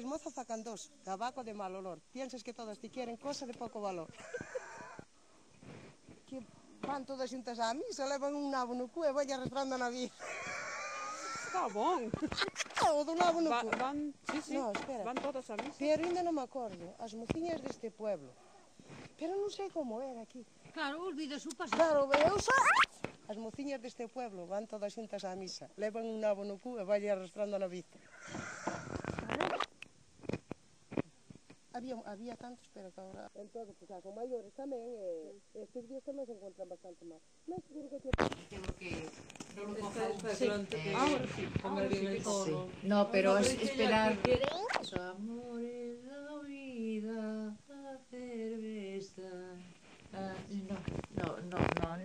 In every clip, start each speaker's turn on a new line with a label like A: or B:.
A: mozos sacan dos, tabaco de mal olor. Piensas que todas te quieren cosa de pouco valor. Que van todas xuntas á misa, levan un nabo no cu e vai arrastrando na vida.
B: Está bon.
A: O do nabo no cu.
B: Sí,
A: No, espera.
B: van todas a misa.
A: Pero ainda non me acordo, as mociñas deste pueblo. Pero non sei como era aquí.
C: Claro, olvida su pasado.
A: Claro, eu só... As mociñas deste pueblo van todas xuntas á misa, levan un nabo no cu e vai arrastrando na vida. Había tantos, pero que agora... Entón, pues, son maiores tamén, estes días tamén se encuentran bastante mal. Mais seguro que te...
B: Ahora sí, comer bien el todo.
D: No, pero esperar... Los amores da vida, la cerveza... No.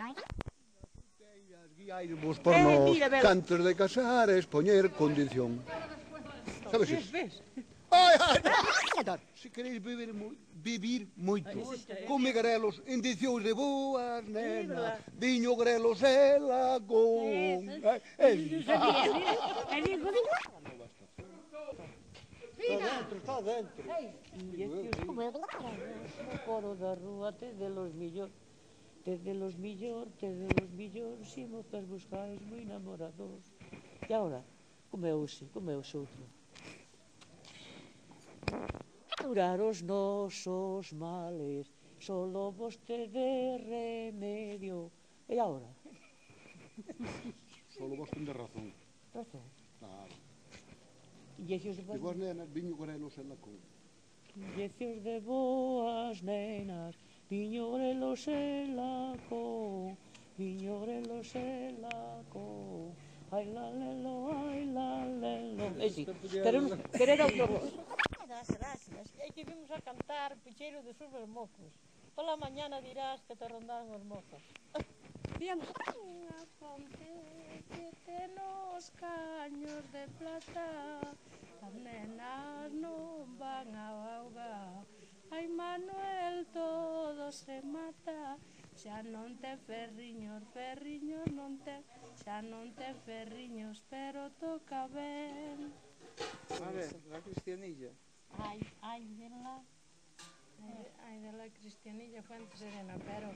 E: Guiairvos por nos, antes de casar es poñer condición. Sabes iso? Ai, se queréis vivir moito, come grelos, indicións de boas nenas, viño grelos e lagón. Está dentro.
F: O coro da rúa desde los millor, si mozas buscáis moi enamorados. E agora, comeuse outro. Curar os nosos males, solo vos tedes remedio. E agora?
E: Solo vos tendes razón.
F: Razón.
E: Claro.
F: Inyecios de
E: boas nenas, viño grelos e lagón.
F: Inyecios de boas nenas, viño grelos e lagón, viño grelos e lagón. Ai la lelo, ai la lelo. Sí, pero non querer outro voz. Gracias. É que vimos a cantar Picheiro de sus mocos. Pola mañana dirás que te rondaron os mozos.
G: Díanos. Unha fonte que ten os caños de plata, as nenas non van ao auga. Ai, Manuel, todo se mata, xa non ten ferriños non ten, xa non ten ferriños, pero toca ben.
B: A ver, la Cristianilla.
G: Ay de la Cristianilla Fuente Serena, pero...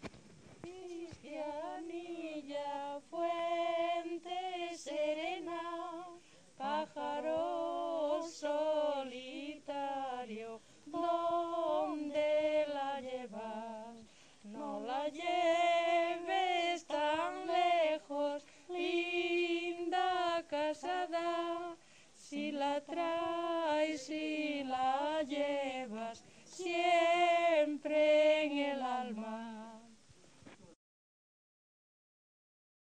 G: Cristianilla Fuente Serena, pájaro solitario, ¿dónde la llevas? No la lleves tan lejos, linda casada. Si la traes, si la llevas, siempre